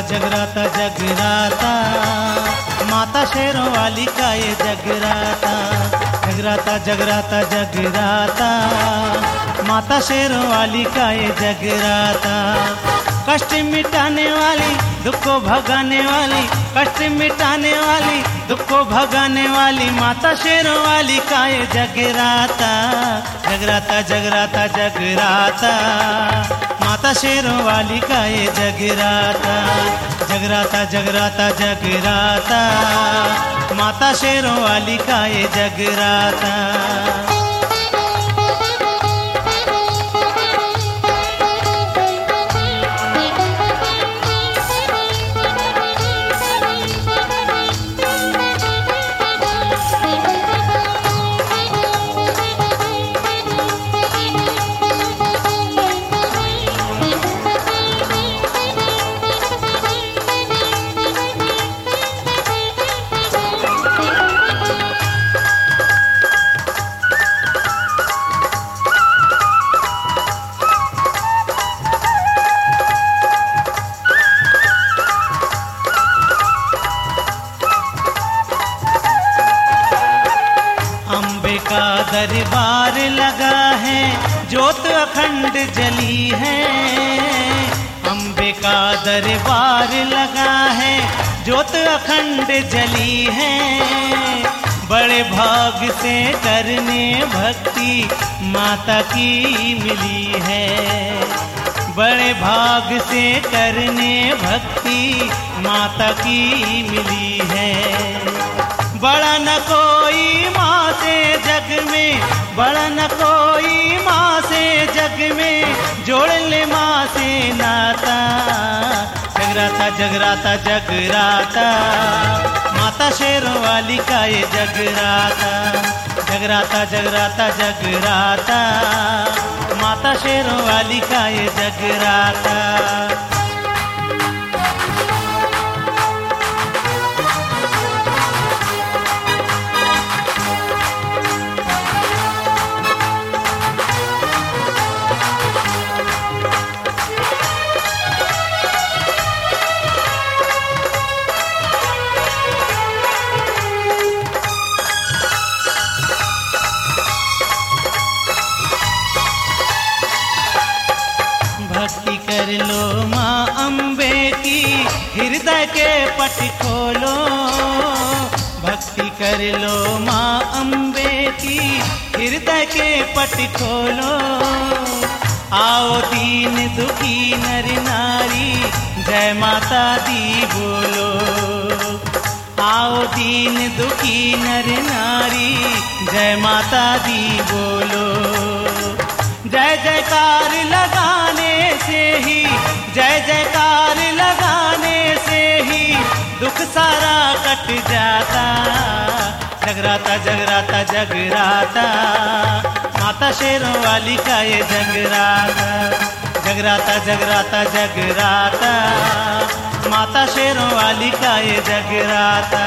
जगराता जगराता माता शेरों वाली का ये जगराता। जगराता जगराता जगराता माता शेरों वाली का ये जगराता। कष्ट मिटाने वाली, दुख को भगाने वाली, कष्ट मिटाने वाली, दुख को भगाने वाली माता शेरों वाली का ये जगराता। जगराता जगराता जगराता माता शेरों वाली का ये जगराता। जगराता जगराता जगराता माता शेरों वाली का ये जगराता। दरबार लगा है, ज्योत अखंड जली है। अम्बे का दरबार लगा है, ज्योत अखंड जली है। बड़े भाग से करने भक्ति माता की मिली है। बड़े भाग से करने भक्ति माता की मिली है। बड़ा न कोई माँ से जग में, बड़ा न कोई माँ से जग में, जोड़ ले माँ से नाता। जगराता जगराता जगराता माता शेरों वाली का ये जगराता। जगराता जगराता जगराता माता शेरों वाली का ये जगराता। भक्ति कर लो माँ अम्बे की, हृदय के पट खोलो। भक्ति कर लो माँ अम्बे की, हृदय के पट खोलो। आओ दीन दुखी नर नारी, जय माता दी बोलो। आओ दीन दुखी नर नारी, जय माता दी बोलो। जय जयकार लगाने से ही, जय जयकार लगाने से ही दुख सारा कट जाता। जगराता जगराता जगराता माता शेरों वाली का ये जगराता। जगराता जगराता जगराता माता शेरों वाली का ये जगराता।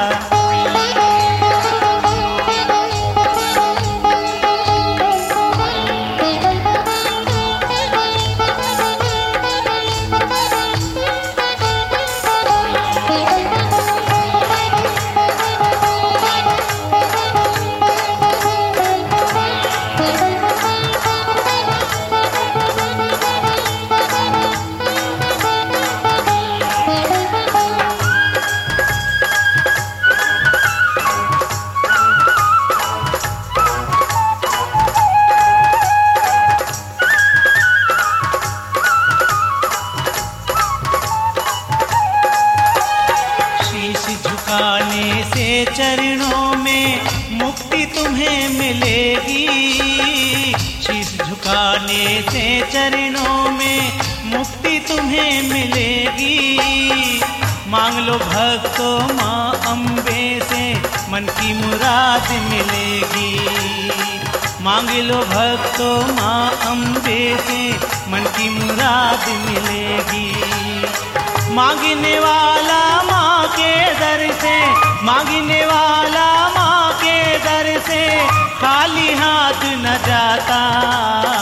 झुकाने से चरणों में मुक्ति तुम्हें मिलेगी। शीश झुकाने से चरणों में मुक्ति तुम्हें मिलेगी। मांग लो भक्तों माँ अम्बे से, मन की मुराद मिलेगी। मांग लो भक्तों माँ अम्बे से, मन की मुराद मिलेगी। मांगने वाला माँ के दर से, मांगने वाला माँ के दर से खाली हाथ न जाता।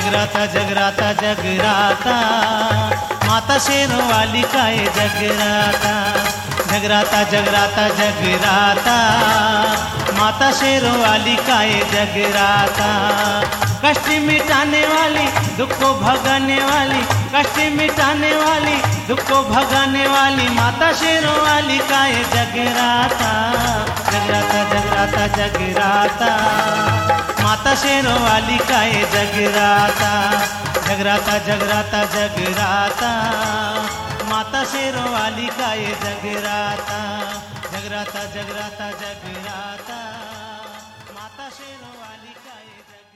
जगराता जगराता जगराता माता शेरों वाली का ये जगराता। जगराता जगराता जगराता माता शेरों वाली का ये जगराता। कष्ट मिटाने वाली, दुख को भगाने वाली, कष्ट मिटाने वाली, दुख को भगाने वाली माता शेरों वाली का ये जगराता। जगराता जगराता जगराता माता शेरों वाली का ये जगराता। जगराता जगराता जगराता माता शेरों वाली का ये जगराता। जगराता जगराता जगराता माता शेरों वाली का ये जगराता।